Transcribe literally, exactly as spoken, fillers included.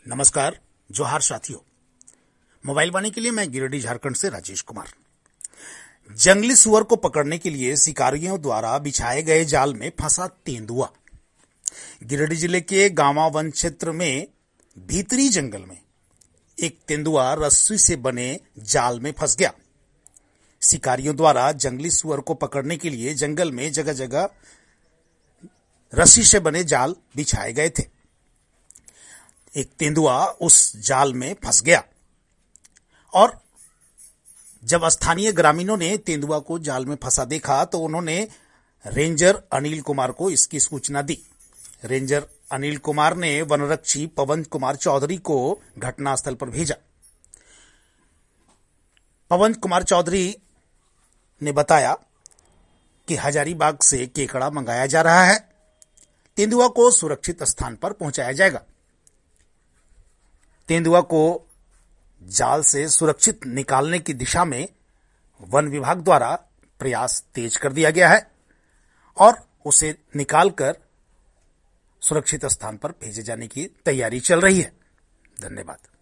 नमस्कार, जोहार साथियों। मोबाइल वाणी के लिए मैं गिरिडीह झारखंड से राजेश कुमार। जंगली सुअर को पकड़ने के लिए शिकारियों द्वारा बिछाए गए जाल में फंसा तेंदुआ। गिरिडीह जिले के गांवा वन क्षेत्र में भीतरी जंगल में एक तेंदुआ रस्सी से बने जाल में फंस गया। शिकारियों द्वारा जंगली सुअर को पकड़ने के लिए जंगल में जगह जगह रस्सी से बने जाल बिछाए गए थे। एक तेंदुआ उस जाल में फंस गया और जब स्थानीय ग्रामीणों ने तेंदुआ को जाल में फंसा देखा तो उन्होंने रेंजर अनिल कुमार को इसकी सूचना दी। रेंजर अनिल कुमार ने वनरक्षी पवन कुमार चौधरी को घटनास्थल पर भेजा। पवन कुमार चौधरी ने बताया कि हजारीबाग से केकड़ा मंगाया जा रहा है। तेंदुआ को सुरक्षित स्थान पर पहुंचाया जाएगा। तेंदुआ को जाल से सुरक्षित निकालने की दिशा में वन विभाग द्वारा प्रयास तेज कर दिया गया है और उसे निकालकर सुरक्षित स्थान पर भेजे जाने की तैयारी चल रही है। धन्यवाद।